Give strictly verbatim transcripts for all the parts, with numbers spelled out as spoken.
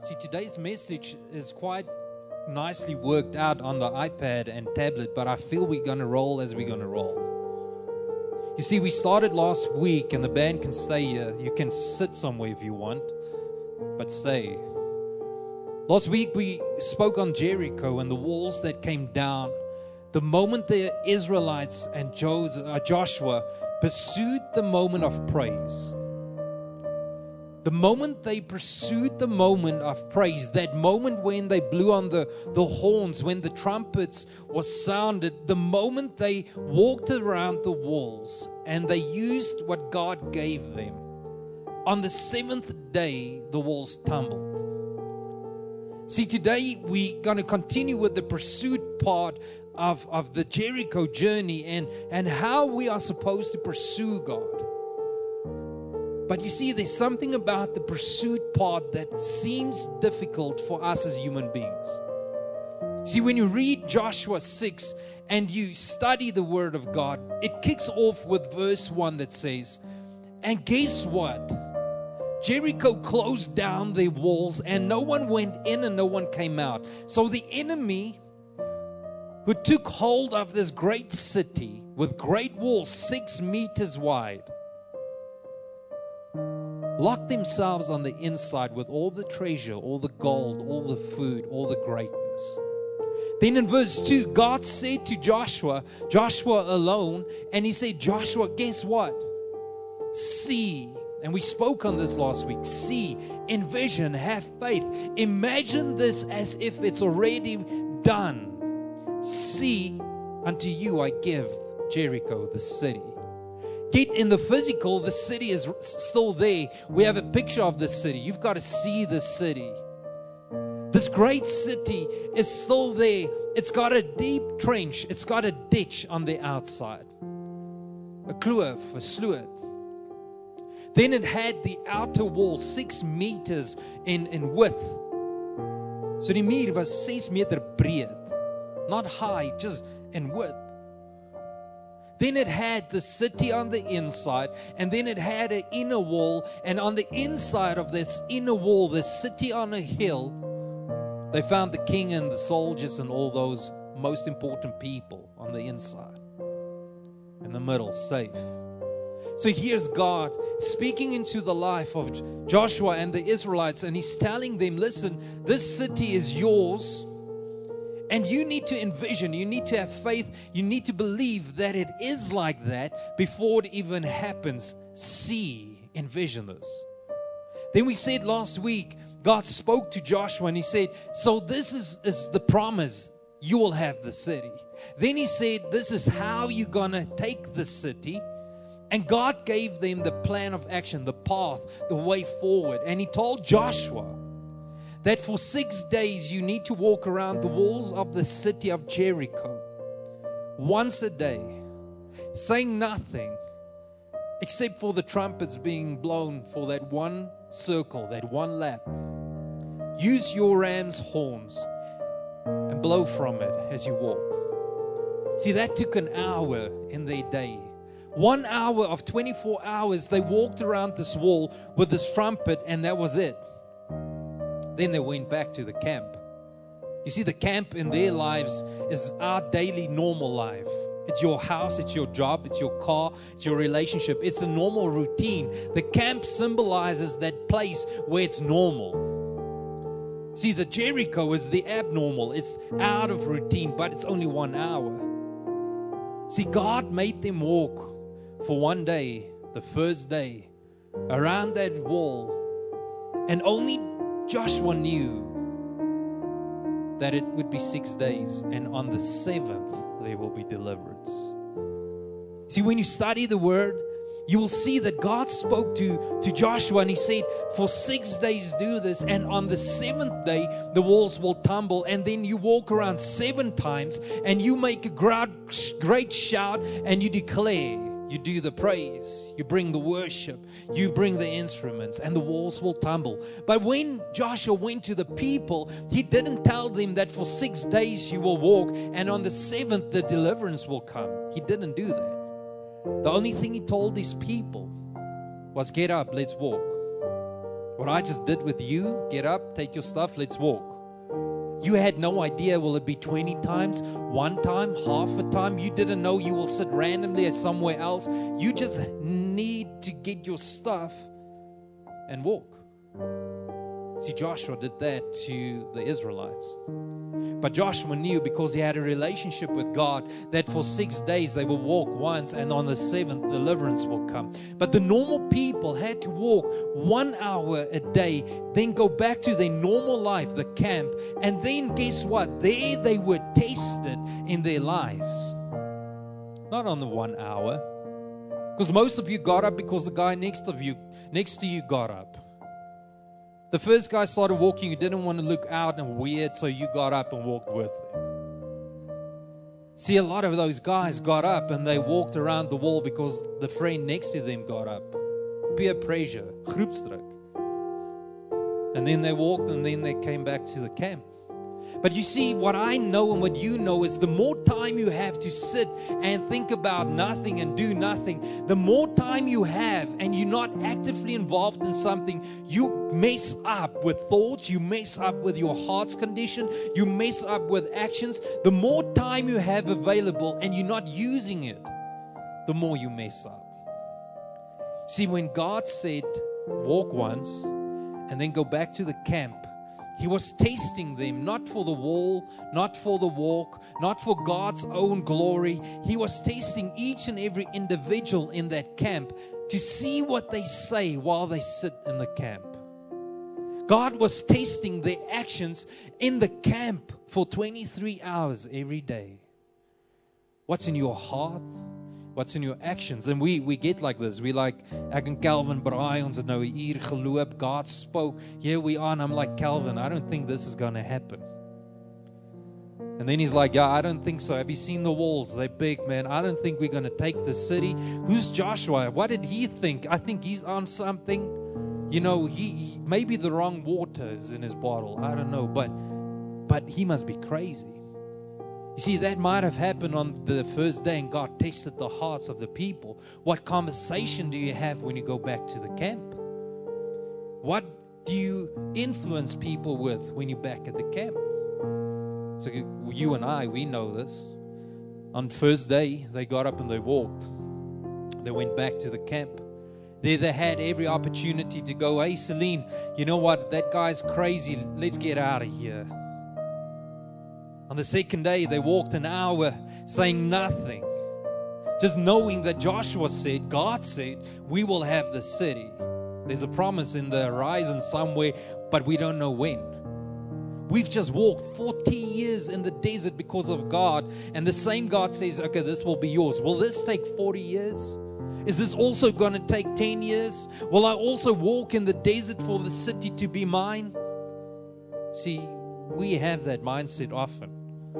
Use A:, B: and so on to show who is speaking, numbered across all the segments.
A: See, today's message is quite nicely worked out on the iPad and tablet, but I feel we're going to roll as we're going to roll. You see, we started last week, and the band can stay here. You can sit somewhere if you want, but stay. Last week, we spoke on Jericho and the walls that came down. The moment the Israelites and Joshua pursued the moment of praise. The moment they pursued the moment of praise, that moment when they blew on the, the horns, when the trumpets was sounded, the moment they walked around the walls and they used what God gave them, on the seventh day, the walls tumbled. See, today we're going to continue with the pursuit part of, of the Jericho journey and, and how we are supposed to pursue God. But you see, there's something about the pursuit part that seems difficult for us as human beings. See, when you read Joshua six and you study the Word of God, it kicks off with verse one that says, and guess what? Jericho closed down their walls and no one went in and no one came out. So the enemy who took hold of this great city with great walls six meters wide, locked themselves on the inside with all the treasure, all the gold, all the food, all the greatness. Then in verse two, God said to Joshua, Joshua alone, and he said, Joshua, guess what? See, and we spoke on this last week, see, envision, have faith. Imagine this as if it's already done. See, unto you I give Jericho, the city. Get in the physical, the city is still there. We have a picture of the city. You've got to see the city. This great city is still there. It's got a deep trench. It's got a ditch on the outside. A kloof, a sloot. Then it had the outer wall, six meters in, in width. So die muur was six meter breed. Not high, just in width. Then it had the city on the inside, and then it had an inner wall, and on the inside of this inner wall, the city on a hill, they found the king and the soldiers and all those most important people on the inside. In the middle, safe. So here's God speaking into the life of Joshua and the Israelites, and he's telling them, listen, this city is yours. And you need to envision, you need to have faith, you need to believe that it is like that before it even happens. See, envision this. Then we said last week, God spoke to Joshua and he said, so this is, is the promise, you will have the city. Then he said, this is how you're going to take the city. And God gave them the plan of action, the path, the way forward. And he told Joshua that for six days you need to walk around the walls of the city of Jericho once a day, saying nothing except for the trumpets being blown for that one circle, that one lap. Use your ram's horns and blow from it as you walk. See, that took an hour in their day. One hour of twenty-four hours, they walked around this wall with this trumpet, and that was it. Then they went back to the camp. You see, the camp in their lives is our daily normal life. It's your house, it's your job, it's your car, it's your relationship. It's a normal routine. The camp symbolizes that place where it's normal. See, the Jericho is the abnormal. It's out of routine, but it's only one hour. See, God made them walk for one day, the first day, around that wall. And only Joshua knew that it would be six days, and on the seventh, there will be deliverance. See, when you study the Word, you will see that God spoke to, to Joshua, and he said, for six days do this, and on the seventh day, the walls will tumble, and then you walk around seven times, and you make a great, great shout, and you declare. You do the praise, you bring the worship, you bring the instruments, and the walls will tumble. But when Joshua went to the people, he didn't tell them that for six days you will walk, and on the seventh the deliverance will come. He didn't do that. The only thing he told these people was, get up, let's walk. What I just did with you, get up, take your stuff, let's walk. You had no idea, will it be twenty times, one time, half a time? You didn't know you will sit randomly at somewhere else. You just need to get your stuff and walk. See, Joshua did that to the Israelites. But Joshua knew, because he had a relationship with God, that for six days they will walk once, and on the seventh deliverance will come. But the normal people had to walk one hour a day, then go back to their normal life, the camp, and then guess what? There they were tested in their lives. Not on the one hour. Because most of you got up because the guy next of you, next to you got up. The first guy started walking, you didn't want to look out and weird, so you got up and walked with him. See, a lot of those guys got up and they walked around the wall because the friend next to them got up. Peer pressure, groepsdruk. And then they walked and then they came back to the camp. But you see, what I know and what you know is the more time you have to sit and think about nothing and do nothing, the more time you have and you're not actively involved in something, you mess up with thoughts, you mess up with your heart's condition, you mess up with actions. The more time you have available and you're not using it, the more you mess up. See, when God said, walk once and then go back to the camp, He was testing them, not for the wall, not for the walk, not for God's own glory. He was testing each and every individual in that camp to see what they say while they sit in the camp. God was testing their actions in the camp for twenty-three hours every day. What's in your heart? What's in your actions? And we we get like this. We like, ek en Calvin braai ons het nou 'n uur geloop. God spoke. Here we are. And I'm like, Calvin, I don't think this is going to happen. And then he's like, yeah, I don't think so. Have you seen the walls? They're big, man. I don't think we're going to take the city. Who's Joshua? What did he think? I think he's on something. You know, he, he maybe the wrong water is in his bottle. I don't know. But but he must be crazy. You see, that might have happened on the first day and God tested the hearts of the people. What conversation do you have when you go back to the camp? What do you influence people with when you're back at the camp? So you and I, we know this. On the first day, they got up and they walked. They went back to the camp. There they had every opportunity to go, hey, Celine, you know what? That guy's crazy. Let's get out of here. On the second day, they walked an hour saying nothing. Just knowing that Joshua said, God said, we will have the city. There's a promise in the horizon somewhere, but we don't know when. We've just walked forty years in the desert because of God. And the same God says, okay, this will be yours. Will this take forty years? Is this also going to take ten years? Will I also walk in the desert for the city to be mine? See, we have that mindset often.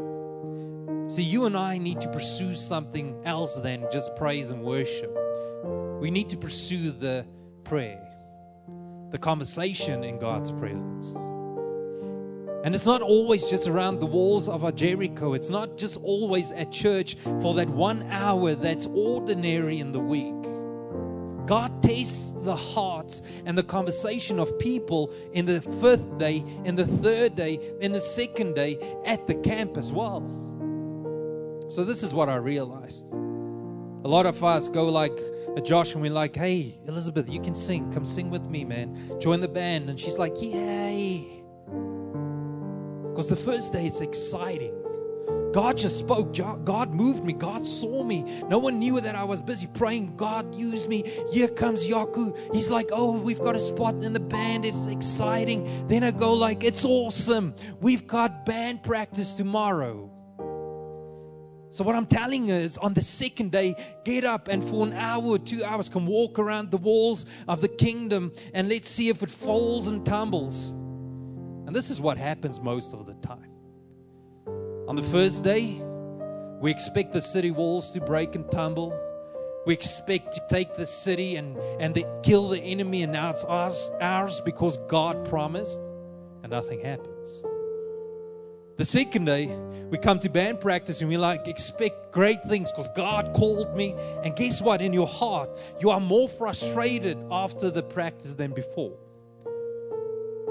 A: See, you and I need to pursue something else than just praise and worship. We need to pursue the prayer, the conversation in God's presence. And it's not always just around the walls of our Jericho. It's not just always at church for that one hour that's ordinary in the week. God tastes the hearts and the conversation of people in the fifth day, in the third day, in the second day at the camp as well. So this is what I realized. A lot of us go like Josh and we're like, hey, Elizabeth, you can sing. Come sing with me, man. Join the band. And she's like, yay. Because the first day it's exciting. God just spoke. God moved me. God saw me. No one knew that I was busy praying. God used me. Here comes Yaku. He's like, oh, we've got a spot in the band. It's exciting. Then I go like, it's awesome. We've got band practice tomorrow. So what I'm telling you is on the second day, get up and for an hour or two hours can walk around the walls of the kingdom and let's see if it falls and tumbles. And this is what happens most of the time. On the first day, we expect the city walls to break and tumble. We expect to take the city and, and they kill the enemy, and now it's ours, ours because God promised, and nothing happens. The second day, we come to band practice and we like expect great things because God called me. And guess what? In your heart, you are more frustrated after the practice than before.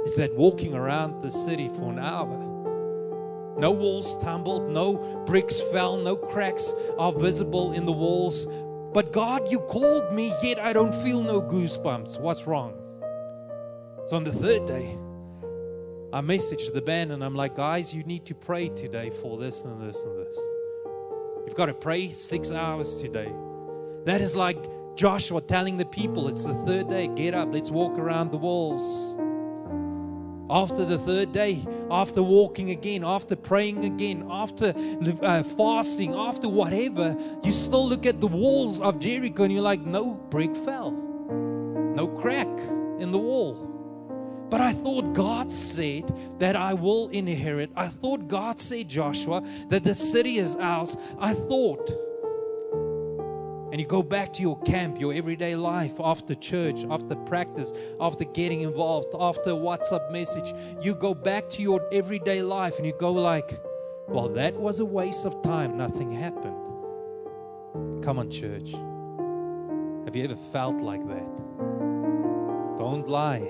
A: is that walking around the city for an hour, no walls tumbled, no bricks fell, no cracks are visible in the walls. But God, you called me, yet I don't feel no goosebumps. What's wrong? So on the third day, I messaged the band and I'm like, guys, you need to pray today for this and this and this. You've got to pray six hours today. That is like Joshua telling the people, it's the third day, get up, let's walk around the walls. After the third day, after walking again, after praying again, after uh, fasting, after whatever, you still look at the walls of Jericho and you're like, no brick fell, no crack in the wall. But I thought God said that I will inherit. I thought God said, Joshua, that the city is ours. I thought. And you go back to your camp, your everyday life, after church, after practice, after getting involved, after a WhatsApp message. You go back to your everyday life and you go like, well, that was a waste of time. Nothing happened. Come on, church. Have you ever felt like that? Don't lie.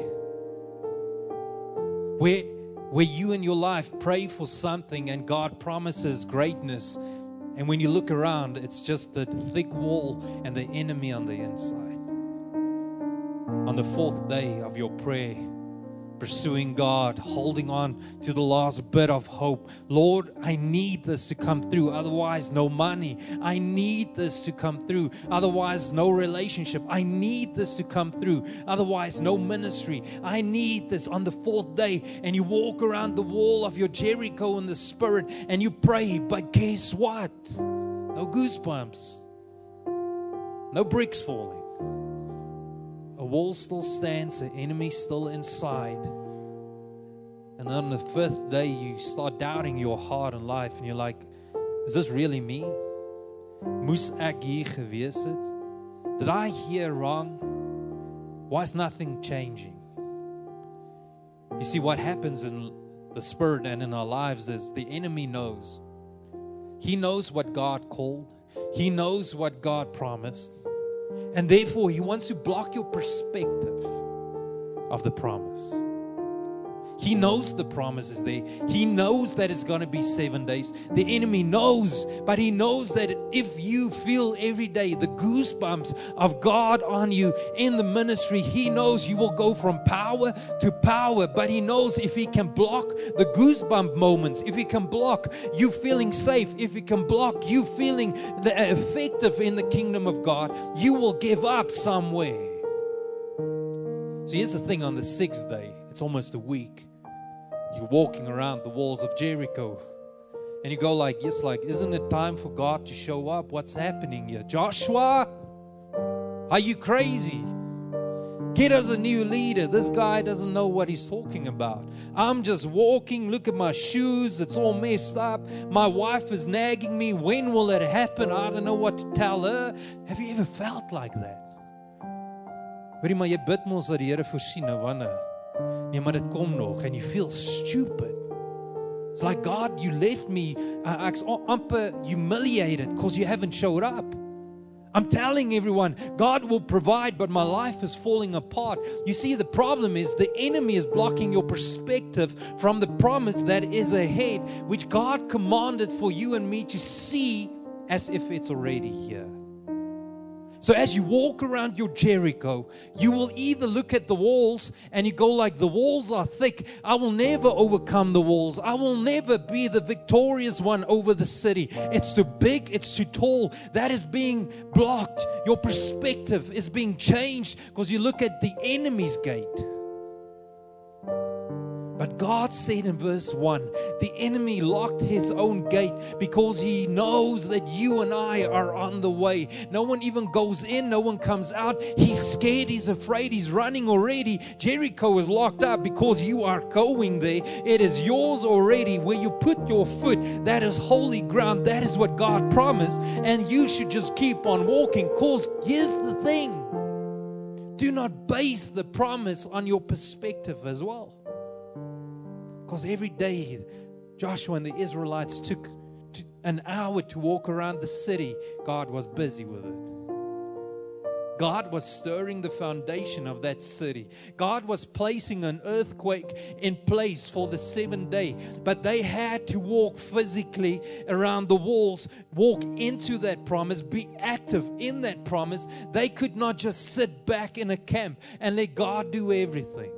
A: Where, where you in your life pray for something and God promises greatness, and when you look around, it's just the thick wall and the enemy on the inside. On the fourth day of your prayer, pursuing God, holding on to the last bit of hope. Lord, I need this to come through. Otherwise, no money. I need this to come through. Otherwise, no relationship. I need this to come through. Otherwise, no ministry. I need this on the fourth day. And you walk around the wall of your Jericho in the spirit and you pray. But guess what? No goosebumps. No bricks falling. A wall still stands, the enemy still inside. And then on the fifth day, you start doubting your heart and life. And you're like, is this really me? Moes ek hier gewees het? Did I hear wrong? Why is nothing changing? You see, what happens in the spirit and in our lives is the enemy knows. He knows what God called. He knows what God promised. And therefore, he wants to block your perspective of the promise. He knows the promise is there. He knows that it's going to be seven days. The enemy knows, but he knows that if you feel every day the goosebumps of God on you in the ministry, he knows you will go from power to power. But he knows if he can block the goosebump moments, if he can block you feeling safe, if he can block you feeling the effective in the kingdom of God, you will give up somewhere. So here's the thing, on the sixth day, it's almost a week. You're walking around the walls of Jericho and you go like, yes, like, isn't it time for God to show up? What's happening here? Joshua, are you crazy? Get us a new leader. This guy doesn't know what he's talking about. I'm just walking. Look at my shoes. It's all messed up. My wife is nagging me. When will it happen? I don't know what to tell her. Have you ever felt like that? Hoorie, maar jy bid mos dat die Here voorsien, nou wanneer? Nee, maar dit kom nog, and you feel stupid. It's like, God, you left me, uh, ek's amper humiliated because you haven't showed up. I'm telling everyone, God will provide, but my life is falling apart. You see, the problem is the enemy is blocking your perspective from the promise that is ahead, which God commanded for you and me to see as if it's already here. So as you walk around your Jericho, you will either look at the walls and you go like, the walls are thick. I will never overcome the walls. I will never be the victorious one over the city. It's too big. It's too tall. That is being blocked. Your perspective is being changed because you look at the enemy's gate. But God said in verse one, the enemy locked his own gate because he knows that you and I are on the way. No one even goes in, no one comes out. He's scared, he's afraid, he's running already. Jericho is locked up because you are going there. It is yours already. Where you put your foot, that is holy ground. That is what God promised. And you should just keep on walking, because here's the thing. Do not base the promise on your perspective as well. Because every day, Joshua and the Israelites took an hour to walk around the city. God was busy with it. God was stirring the foundation of that city. God was placing an earthquake in place for the seventh day. But they had to walk physically around the walls, walk into that promise, be active in that promise. They could not just sit back in a camp and let God do everything.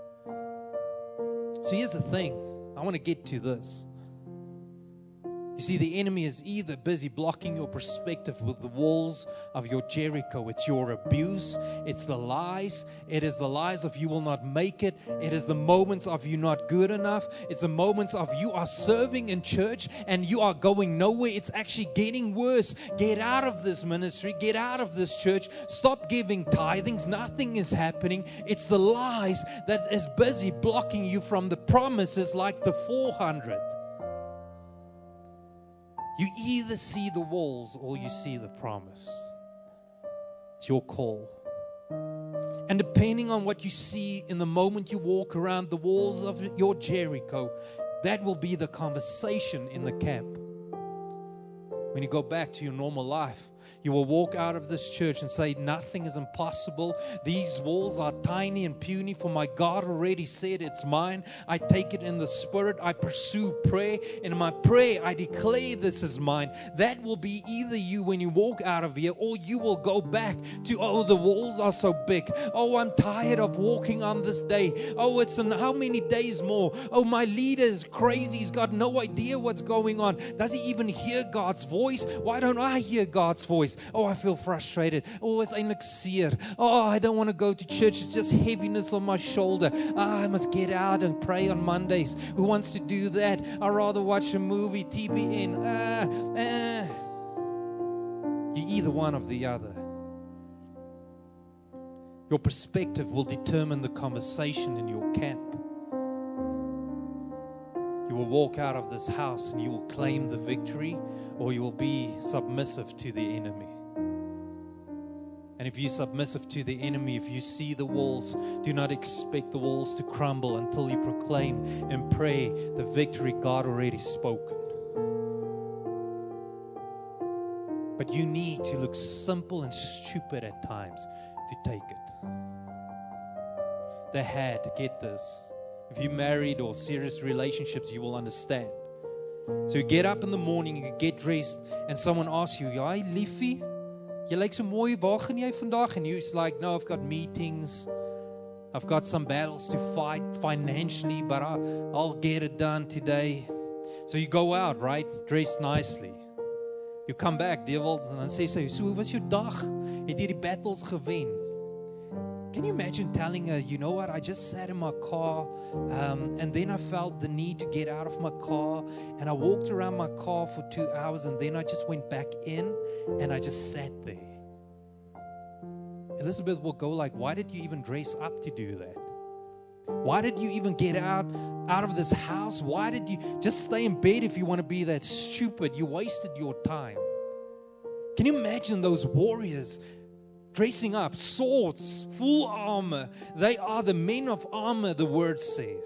A: So here's the thing. I want to get to this. You see, the enemy is either busy blocking your perspective with the walls of your Jericho. It's your abuse. It's the lies. It is the lies of you will not make it. It is the moments of you not good enough. It's the moments of you are serving in church and you are going nowhere. It's actually getting worse. Get out of this ministry. Get out of this church. Stop giving tithings. Nothing is happening. It's the lies that is busy blocking you from the promises like the four hundred. You either see the walls or you see the promise. It's your call. And depending on what you see in the moment you walk around the walls of your Jericho, that will be the conversation in the camp. When you go back to your normal life, you will walk out of this church and say, nothing is impossible. These walls are tiny and puny, for my God already said it's mine. I take it in the Spirit. I pursue prayer. In my prayer, I declare this is mine. That will be either you when you walk out of here, or you will go back to, oh, the walls are so big. Oh, I'm tired of walking on this day. Oh, it's in how many days more? Oh, my leader is crazy. He's got no idea what's going on. Does he even hear God's voice? Why don't I hear God's voice? Oh, I feel frustrated. Oh, it's eintlik seer. Oh, I don't want to go to church. It's just heaviness on my shoulder. Ah, I must get out and pray on Mondays. Who wants to do that? I'd rather watch a movie, T B N. Ah, ah. You're either one or the other. Your perspective will determine the conversation in your camp. You will walk out of this house and you will claim the victory, or you will be submissive to the enemy. And if you're submissive to the enemy, if you see the walls, do not expect the walls to crumble until you proclaim and pray the victory God already spoken. But you need to look simple and stupid at times to take it. They had to get this. If you're married or serious relationships, you will understand. So you get up in the morning, you get dressed, and someone asks you, "Hi, liefie, jy lyk so mooi, waar gaan jy vandag?" And you're like, "No, I've got meetings. I've got some battles to fight financially, but I, I'll get it done today." So you go out, right, dressed nicely. You come back, devil, and dan sê sy, "So hoe was jou dag? Het jy die battles gewen?" Can you imagine telling her, "You know what, I just sat in my car um, and then I felt the need to get out of my car and I walked around my car for two hours and then I just went back in and I just sat there." Elizabeth will go like, "Why did you even dress up to do that? Why did you even get out, out of this house? Why did you just stay in bed if you want to be that stupid? You wasted your time." Can you imagine those warriors dressing up, swords, full armor? They are the men of armor, the word says.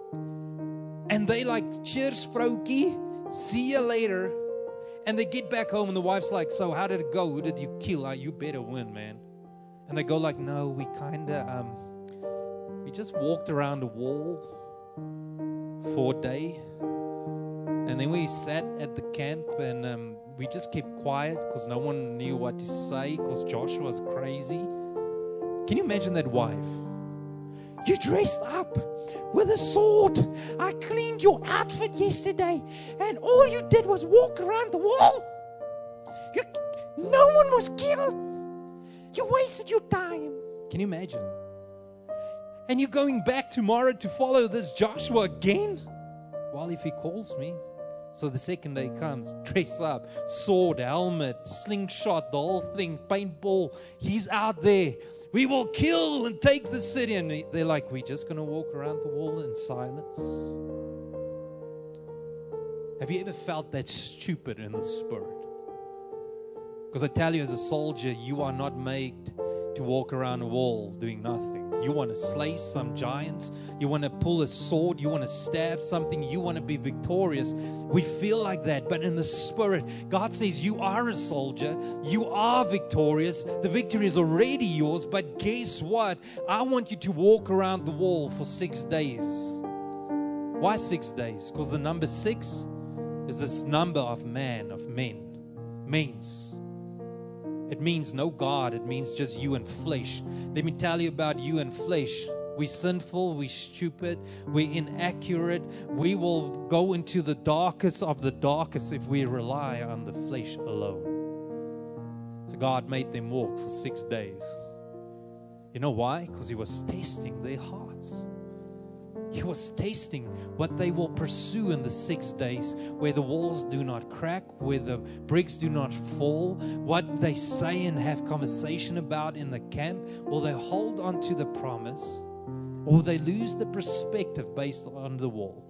A: And they like, "Cheers, vroukie, see you later." And they get back home and the wife's like, "So how did it go? Who did you kill? Oh, you better win, man." And they go like, "No, we kind of, um, we just walked around a wall for a day. And then we sat at the camp and um, we just kept quiet because no one knew what to say because Joshua was crazy." Can you imagine that wife? "You dressed up with a sword. I cleaned your outfit yesterday and all you did was walk around the wall. You, no one was killed. You wasted your time." Can you imagine? And you're going back tomorrow to follow this Joshua again? Well, if he calls me. So the second day comes, dress up, sword, helmet, slingshot, the whole thing, paintball. He's out there. "We will kill and take the city." And they're like, "We're just going to walk around the wall in silence." Have you ever felt that stupid in the spirit? Because I tell you, as a soldier, you are not made to walk around a wall doing nothing. You want to slay some giants. You want to pull a sword. You want to stab something. You want to be victorious. We feel like that. But in the Spirit, God says you are a soldier. You are victorious. The victory is already yours. But guess what? I want you to walk around the wall for six days. Why six days? Because the number six is this number of man, of men. Means. It means no God. It means just you and flesh. Let me tell you about you and flesh. We're sinful. We're stupid. We're inaccurate. We will go into the darkest of the darkest if we rely on the flesh alone. So God made them walk for six days. You know why? Because He was testing their hearts. He was tasting what they will pursue in the six days, where the walls do not crack, where the bricks do not fall, what they say and have conversation about in the camp. Will they hold on to the promise, or will they lose the perspective based on the wall?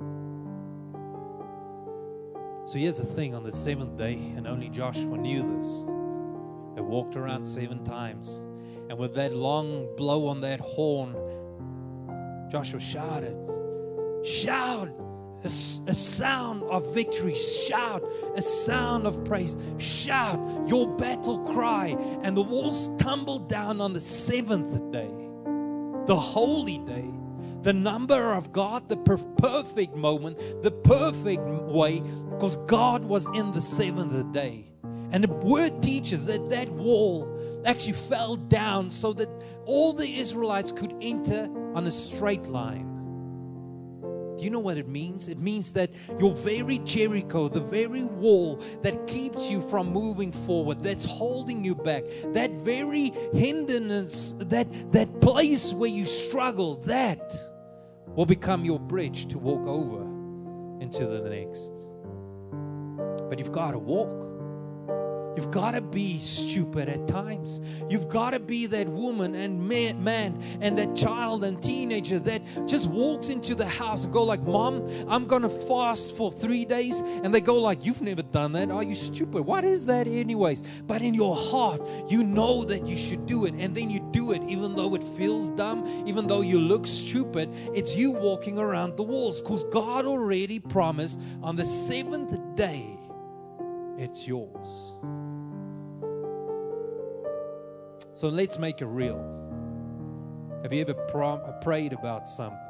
A: So here's the thing, on the seventh day, and only Joshua knew this, they walked around seven times, and with that long blow on that horn, Joshua shouted, shout, a, a sound of victory, shout, a sound of praise, shout your battle cry. And the walls tumbled down on the seventh day, the holy day, the number of God, the per- perfect moment, the perfect way, because God was in the seventh day. And the word teaches that that wall actually fell down so that all the Israelites could enter on a straight line. Do you know what it means? It means that your very Jericho, the very wall that keeps you from moving forward, that's holding you back, that very hindrance, that, that place where you struggle, that will become your bridge to walk over into the next. But you've got to walk. You've got to be stupid at times. You've got to be that woman and man, man and that child and teenager that just walks into the house and go like, Mom, I'm going to fast for three days. And they go like, you've never done that. Are you stupid? What is that anyways? But in your heart, you know that you should do it. And then you do it even though it feels dumb, even though you look stupid. It's you walking around the walls because God already promised on the seventh day, it's yours. So let's make it real. Have you ever prom- prayed about something?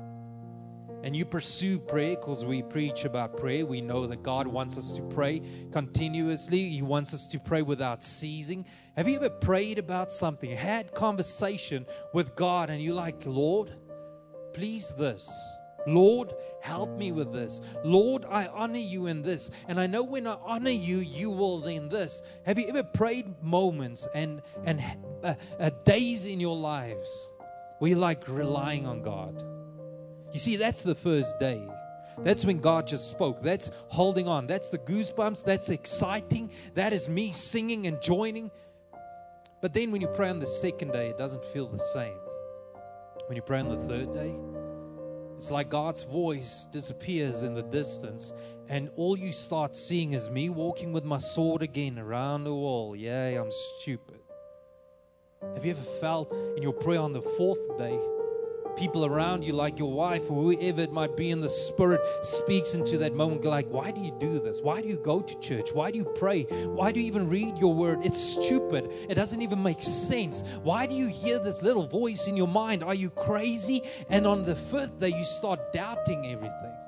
A: And you pursue prayer because we preach about prayer. We know that God wants us to pray continuously. He wants us to pray without ceasing. Have you ever prayed about something, had conversation with God, and you're like, Lord, please this. Lord, help me with this. Lord, I honor you in this. And I know when I honor you, you will then this. Have you ever prayed moments and, and uh, uh, days in your lives where you're like relying on God? You see, that's the first day. That's when God just spoke. That's holding on. That's the goosebumps. That's exciting. That is me singing and joining. But then when you pray on the second day, it doesn't feel the same. When you pray on the third day, it's like God's voice disappears in the distance, and all you start seeing is me walking with my sword again around the wall. Yay, I'm stupid. Have you ever felt in your prayer on the fourth day, people around you, like your wife or whoever it might be in the Spirit, speaks into that moment, like, why do you do this? Why do you go to church? Why do you pray? Why do you even read your word? It's stupid. It doesn't even make sense. Why do you hear this little voice in your mind? Are you crazy? And on the fifth day, you start doubting everything.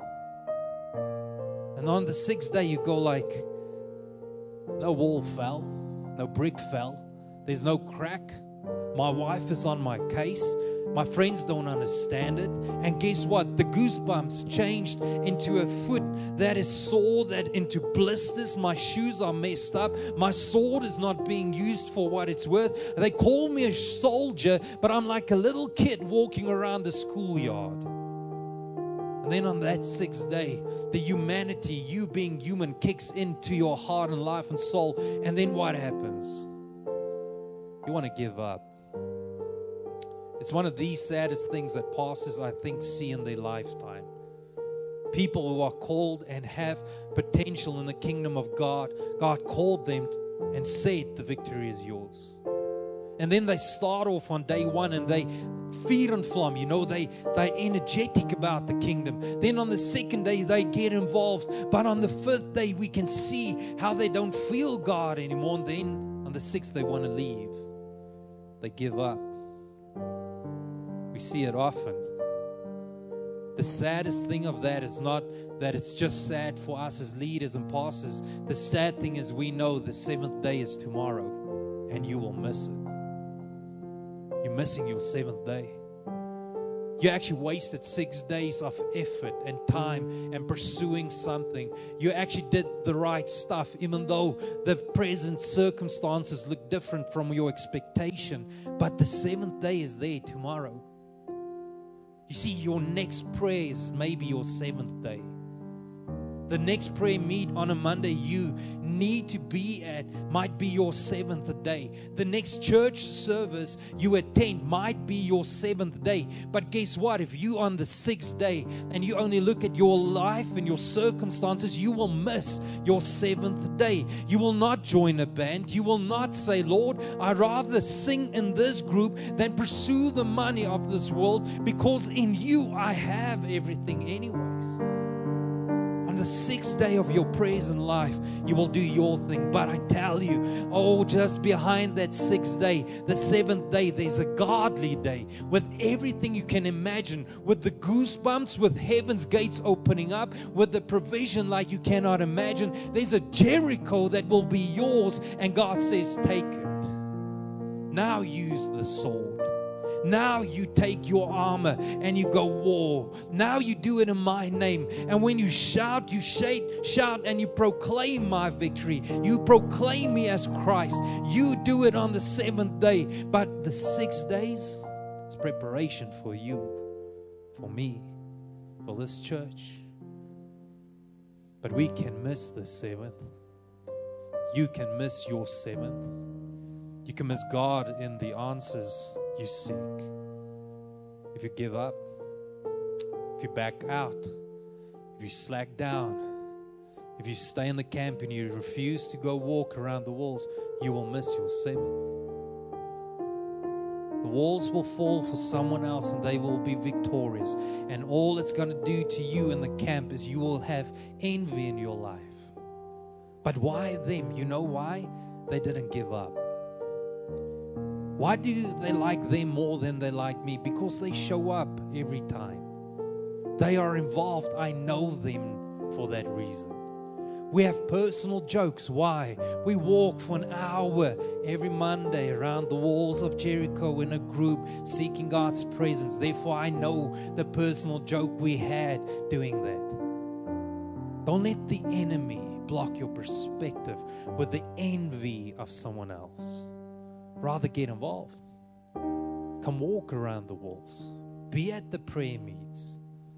A: And on the sixth day, you go like, no wall fell, no brick fell, there's no crack. My wife is on my case. My friends don't understand it. And guess what? The goosebumps changed into a foot that is sore, that into blisters. My shoes are messed up. My sword is not being used for what it's worth. They call me a soldier, but I'm like a little kid walking around the schoolyard. And then on that sixth day, the humanity, you being human, kicks into your heart and life and soul. And then what happens? You want to give up. It's one of the saddest things that pastors, I think, see in their lifetime. People who are called and have potential in the kingdom of God, God called them and said, the victory is yours. And then they start off on day one and they fear and flam. You know, they, they're energetic about the kingdom. Then on the second day, they get involved. But on the fifth day, we can see how they don't feel God anymore. And then on the sixth, they want to leave. They give up. We see it often. The saddest thing of that is not that it's just sad for us as leaders and pastors. The sad thing is we know the seventh day is tomorrow, and you will miss it. You're missing your seventh day. You actually wasted six days of effort and time and pursuing something. You actually did the right stuff, even though the present circumstances look different from your expectation. But the seventh day is there tomorrow. You see, your next prayer is maybe your seventh day. The next prayer meet on a Monday you need to be at might be your seventh day. The next church service you attend might be your seventh day. But guess what? If you on the sixth day and you only look at your life and your circumstances, you will miss your seventh day. You will not join a band. You will not say, Lord, I'd rather sing in this group than pursue the money of this world, because in you I have everything anyways. On the sixth day of your prayers in life, you will do your thing. But I tell you, oh, just behind that sixth day, the seventh day, there's a godly day with everything you can imagine, with the goosebumps, with heaven's gates opening up, with the provision like you cannot imagine. There's a Jericho that will be yours, and God says, take it. Now use the sword. Now you take your armor and you go war. Now you do it in my name. And when you shout, you shout, shout and you proclaim my victory. You proclaim me as Christ. You do it on the seventh day. But the six days is preparation for you, for me, for this church. But we can miss the seventh. You can miss your seventh. You can miss God in the answers you seek. If you give up, if you back out, if you slack down, if you stay in the camp and you refuse to go walk around the walls, you will miss your seventh. The walls will fall for someone else and they will be victorious. And all it's going to do to you in the camp is you will have envy in your life. But why them? You know why? They didn't give up. Why do they like them more than they like me? Because they show up every time. They are involved. I know them for that reason. We have personal jokes. Why? We walk for an hour every Monday around the walls of Jericho in a group seeking God's presence. Therefore, I know the personal joke we had doing that. Don't let the enemy block your perspective with the envy of someone else. Rather get involved. Come walk around the walls. Be at the prayer meets.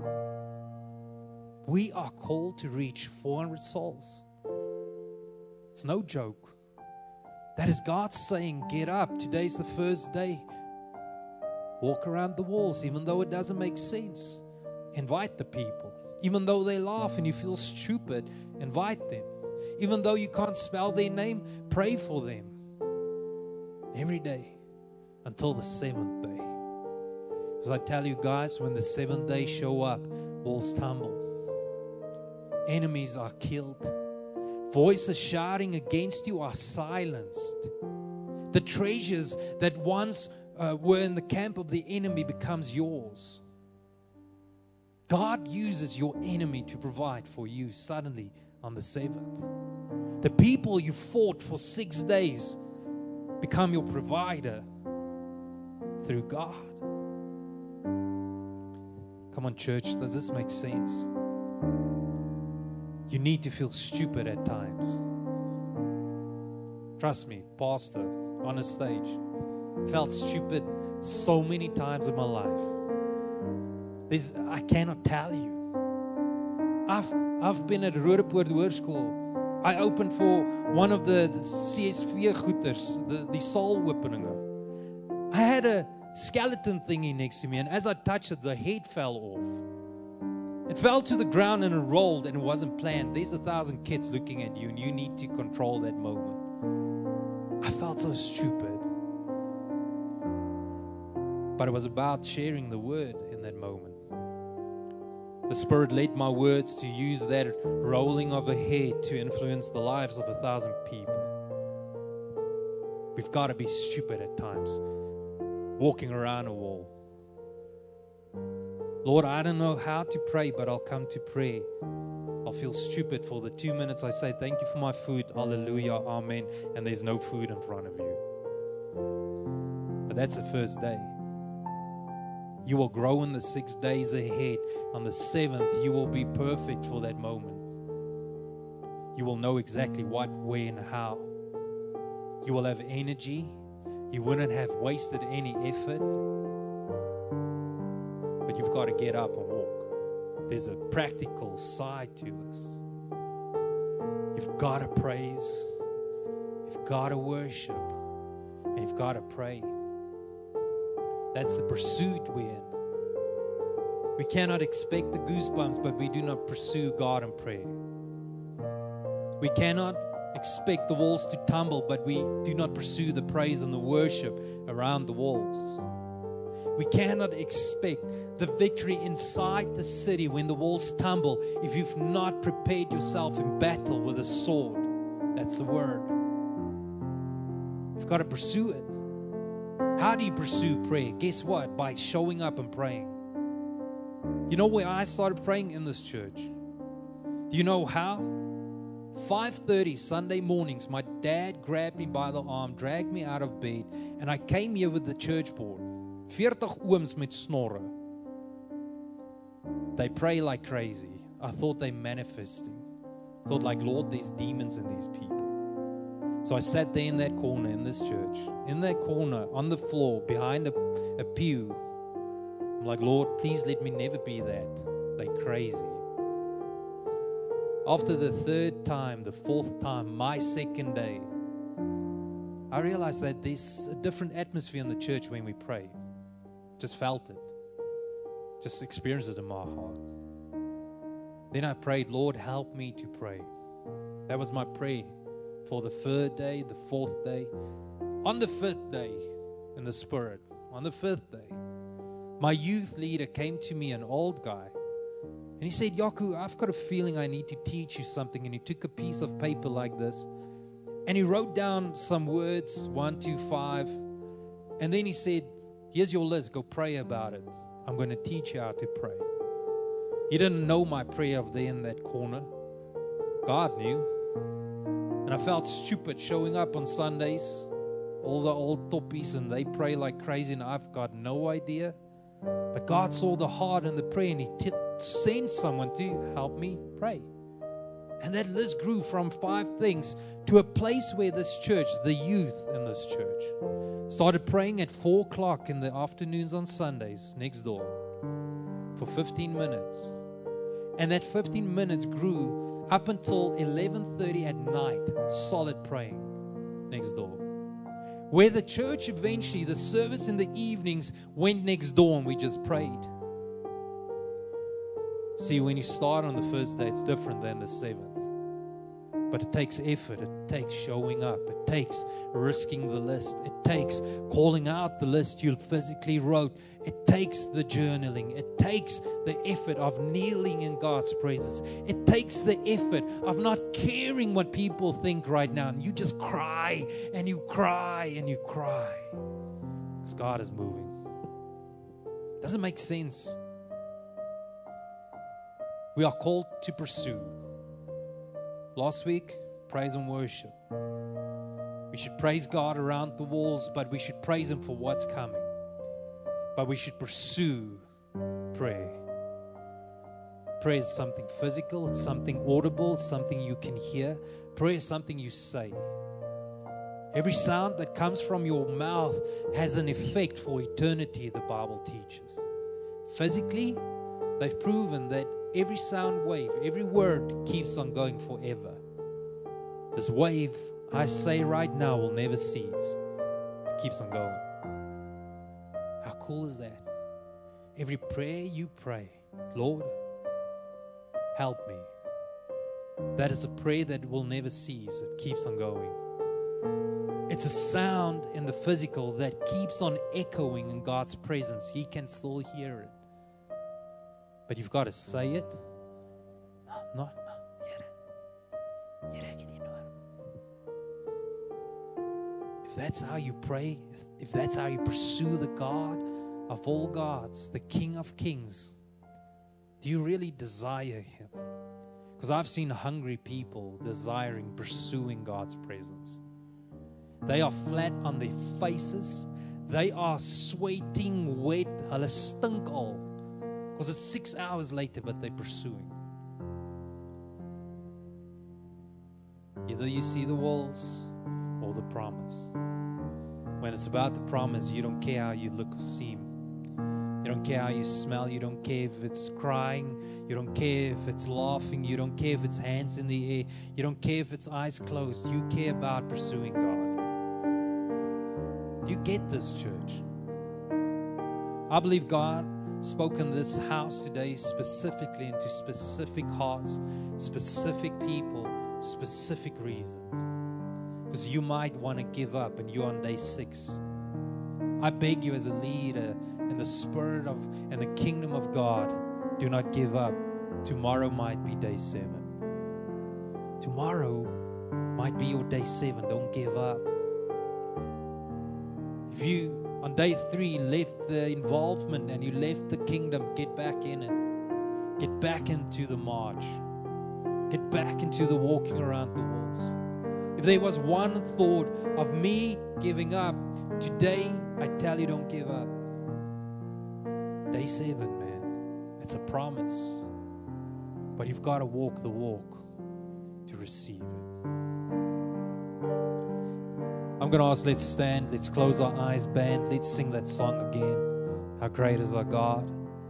A: We are called to reach four hundred souls. It's no joke. That is God saying, get up. Today's the first day. Walk around the walls, even though it doesn't make sense. Invite the people. Even though they laugh and you feel stupid, invite them. Even though you can't spell their name, pray for them. Every day until the seventh day. Because I tell you guys, when the seventh day show up, walls tumble. Enemies are killed. Voices shouting against you are silenced. The treasures that once uh, were in the camp of the enemy becomes yours. God uses your enemy to provide for you suddenly on the seventh. The people you fought for six days become your provider through God. Come on, church, does this make sense? You need to feel stupid at times. Trust me, pastor on a stage, felt stupid so many times in my life. There's, I cannot tell you. I've, I've been at Roodepoort Hoërskool. I opened for one of the, the C S V goeters, the, the soul openingen. I had a skeleton thingy next to me, and as I touched it, the head fell off. It fell to the ground and it rolled, and it wasn't planned. There's a thousand kids looking at you, and you need to control that moment. I felt so stupid. But it was about sharing the word in that moment. The Spirit led my words to use that rolling of a head to influence the lives of a thousand people. We've got to be stupid at times, walking around a wall. Lord, I don't know how to pray, but I'll come to prayer. I'll feel stupid for the two minutes I say, thank you for my food, hallelujah, amen, and there's no food in front of you. But that's the first day. You will grow in the six days ahead. On the seventh, you will be perfect for that moment. You will know exactly what, where, and how. You will have energy. You wouldn't have wasted any effort. But you've got to get up and walk. There's a practical side to this. You've got to praise. You've got to worship. And you've got to pray. That's the pursuit we're in. We cannot expect the goosebumps, but we do not pursue God in prayer. We cannot expect the walls to tumble, but we do not pursue the praise and the worship around the walls. We cannot expect the victory inside the city when the walls tumble if you've not prepared yourself in battle with a sword. That's the word. You've got to pursue it. How do you pursue prayer? Guess what? By showing up and praying. You know where I started praying? In this church. Do you know how? five thirty Sunday mornings, my dad grabbed me by the arm, dragged me out of bed, and I came here with the church board. forty ooms met snorre. They pray like crazy. I thought they manifesting. I thought like, Lord, there's demons in these people. So I sat there in that corner in this church, in that corner, on the floor, behind a, a pew. I'm like, Lord, please let me never be that. They're crazy. After the third time, the fourth time, my second day, I realized that there's a different atmosphere in the church when we pray. Just felt it. Just experienced it in my heart. Then I prayed, Lord, help me to pray. That was my prayer. For the third day, the fourth day, on the fifth day in the Spirit, on the fifth day, my youth leader came to me, an old guy, and he said, Yaku, I've got a feeling I need to teach you something. And he took a piece of paper like this, and he wrote down some words, one, two, five, and then he said, here's your list, go pray about it. I'm going to teach you how to pray. He didn't know my prayer there in that corner. God knew. And I felt stupid showing up on Sundays, all the old toppies, and they pray like crazy, and I've got no idea. But God saw the heart and the prayer, and He t- sent someone to help me pray. And that list grew from five things to a place where this church, the youth in this church, started praying at four o'clock in the afternoons on Sundays next door for fifteen minutes. And that fifteen minutes grew up until eleven thirty at night, solid praying next door. Where the church eventually, the service in the evenings went next door and we just prayed. See, when you start on the first day, it's different than the seventh. But it takes effort. It takes showing up. It takes risking the list. It takes calling out the list you physically wrote. It takes the journaling. It takes the effort of kneeling in God's presence. It takes the effort of not caring what people think right now. And you just cry and you cry and you cry. Because God is moving. Doesn't make sense. We are called to pursue. Last week, praise and worship. We should praise God around the walls, but we should praise Him for what's coming. But we should pursue prayer. Prayer is something physical, it's something audible, it's something you can hear. Prayer is something you say. Every sound that comes from your mouth has an effect for eternity, the Bible teaches. Physically, they've proven that every sound wave, every word keeps on going forever. This wave, I say right now, will never cease. It keeps on going. How cool is that? Every prayer you pray, Lord, help me. That is a prayer that will never cease. It keeps on going. It's a sound in the physical that keeps on echoing in God's presence. He can still hear it. But you've got to say it. No, no, no. Here. Here, if that's how you pray, if that's how you pursue the God of all gods, the King of kings, do you really desire Him? Because I've seen hungry people desiring, pursuing God's presence. They are flat on their faces. They are sweating wet. Hulle stink al. Because it's six hours later, but they're pursuing. Either you see the walls or the promise. When it's about the promise, you don't care how you look or seem. You don't care how you smell. You don't care if it's crying. You don't care if it's laughing. You don't care if it's hands in the air. You don't care if it's eyes closed. You care about pursuing God. You get this, church. I believe God spoke in this house today specifically into specific hearts, specific people, specific reason. Because you might want to give up and you're on day six. I beg you as a leader in the spirit of and the kingdom of God, do not give up. Tomorrow might be day seven. Tomorrow might be your day seven. Don't give up. If you on day three left the involvement and you left the kingdom, get back in it. Get back into the march. Get back into the walking around the walls. If there was one thought of me giving up, today I tell you, don't give up. Day seven, man. It's a promise. But you've got to walk the walk to receive it. I'm going to ask, let's stand, let's close our eyes, band, let's sing that song again. How great is our God.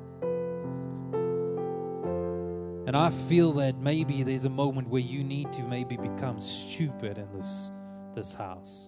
A: And I feel that maybe there's a moment where you need to maybe become stupid in this, this house.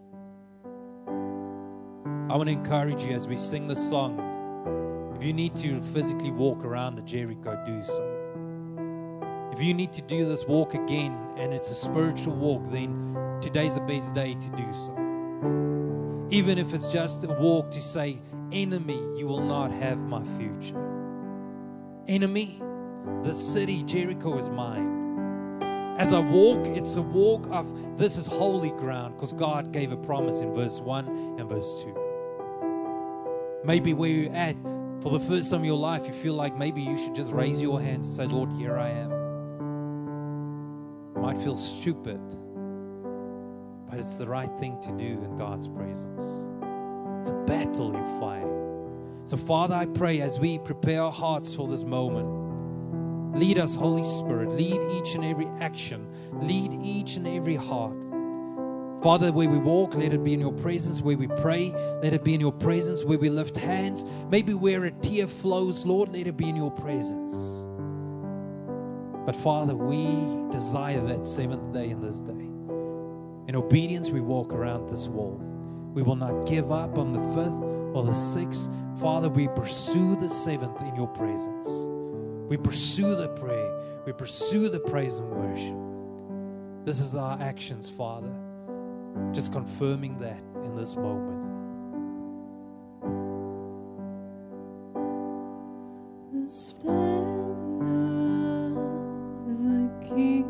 A: I want to encourage you as we sing this song. If you need to physically walk around the Jericho, do so. If you need to do this walk again and it's a spiritual walk, then today's the best day to do so. Even if it's just a walk to say, enemy, you will not have my future. Enemy, the city, Jericho, is mine. As I walk, it's a walk of this is holy ground because God gave a promise in verse one and verse two. Maybe where you're at, for the first time in your life, you feel like maybe you should just raise your hands and say, Lord, here I am. You might feel stupid, but it's the right thing to do in God's presence. It's a battle you're fighting. So, Father, I pray as we prepare our hearts for this moment, lead us, Holy Spirit. Lead each and every action. Lead each and every heart. Father, where we walk, let it be in your presence. Where we pray, let it be in your presence. Where we lift hands, maybe where a tear flows, Lord, let it be in your presence. But Father, we desire that seventh day in this day. In obedience, we walk around this wall. We will not give up on the fifth or the sixth. Father, we pursue the seventh in your presence. We pursue the prayer. We pursue the praise and worship. This is our actions, Father. Just confirming that in this moment.
B: The splendor of the King,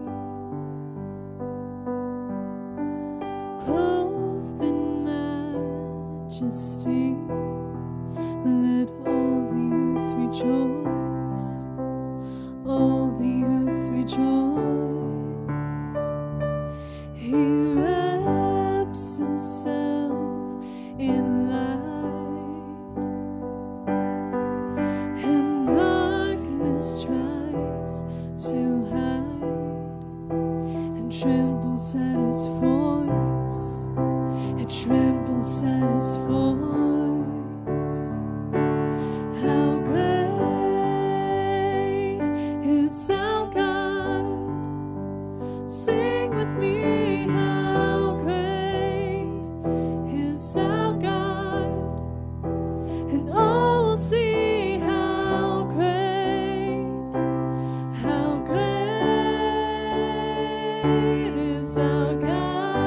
B: clothed in majesty, let all the earth rejoice, all the earth rejoice. He wraps himself in light, and darkness tries to hide, and trembles at his voice, it trembles at his voice. How great is our God? Sing with me, how great is our God, and all will see how great, how great is our God.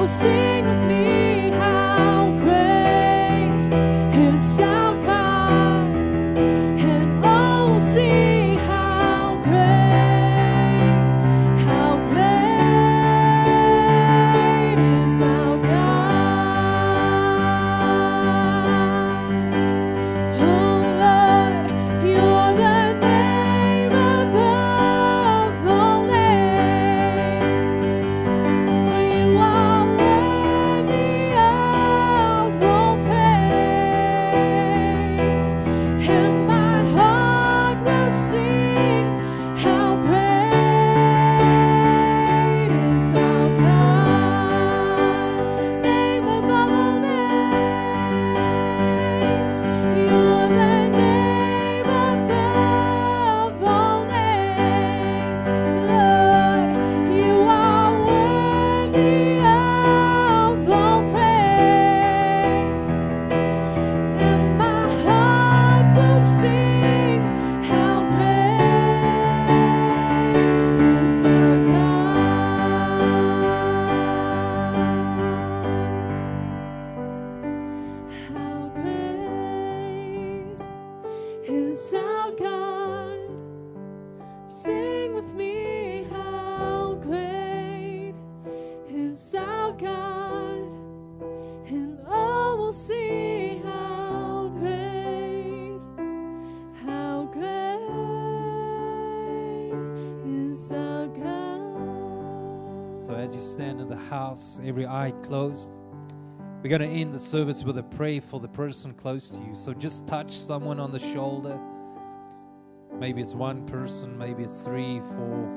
B: sing with me how great is our God, and all will see how great, how great is our God. Oh Lord, you're the name above all names. For you are worthy of all praise, and my heart will sing how great is our God. Name above all names, you're the name above all names. Lord, you are worthy of all praise, and my heart will sing how great is our God. How great is our God. Sing with me, how great is our God, and all will see how great, how great is our God.
A: So as you stand in the house, every eye closed, we're going to end the service with a prayer for the person close to you. So just touch someone on the shoulder. Maybe it's one person, maybe it's three, four.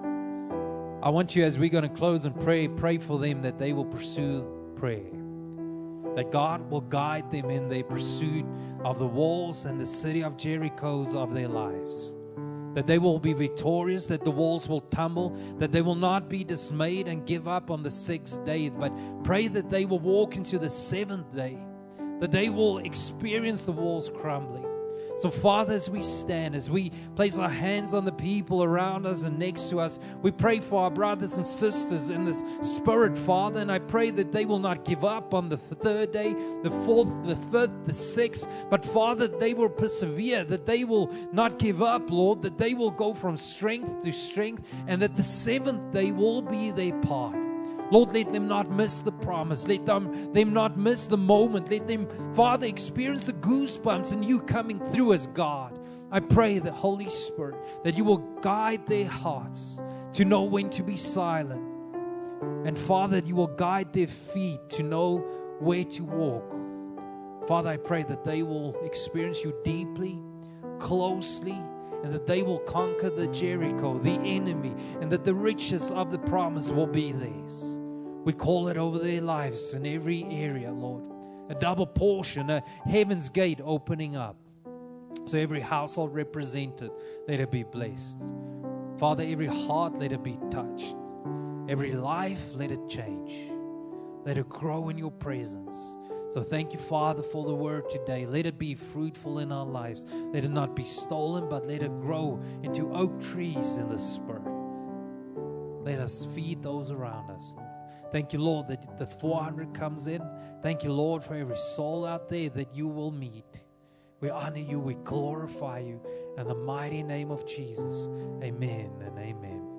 A: I want you, as we're going to close and pray, pray for them that they will pursue prayer. That God will guide them in their pursuit of the walls and the city of Jericho's of their lives. That they will be victorious, that the walls will tumble, that they will not be dismayed and give up on the sixth day, but pray that they will walk into the seventh day, that they will experience the walls crumbling. So, Father, as we stand, as we place our hands on the people around us and next to us, we pray for our brothers and sisters in this spirit, Father, and I pray that they will not give up on the third day, the fourth, the fifth, the sixth, but, Father, they will persevere, that they will not give up, Lord, that they will go from strength to strength, and that the seventh day will be their part. Lord, let them not miss the promise. Let them, them not miss the moment. Let them, Father, experience the goosebumps and you coming through as God. I pray the Holy Spirit, that you will guide their hearts to know when to be silent. And Father, that you will guide their feet to know where to walk. Father, I pray that they will experience you deeply, closely, and that they will conquer the Jericho, the enemy, and that the riches of the promise will be theirs. We call it over their lives in every area, Lord. A double portion, a heaven's gate opening up. So every household represented, let it be blessed. Father, every heart, let it be touched. Every life, let it change. Let it grow in your presence. So thank you, Father, for the word today. Let it be fruitful in our lives. Let it not be stolen, but let it grow into oak trees in the Spirit. Let us feed those around us, Lord. Thank you, Lord, that the four hundred comes in. Thank you, Lord, for every soul out there that you will meet. We honor you. We glorify you. In the mighty name of Jesus, amen and amen.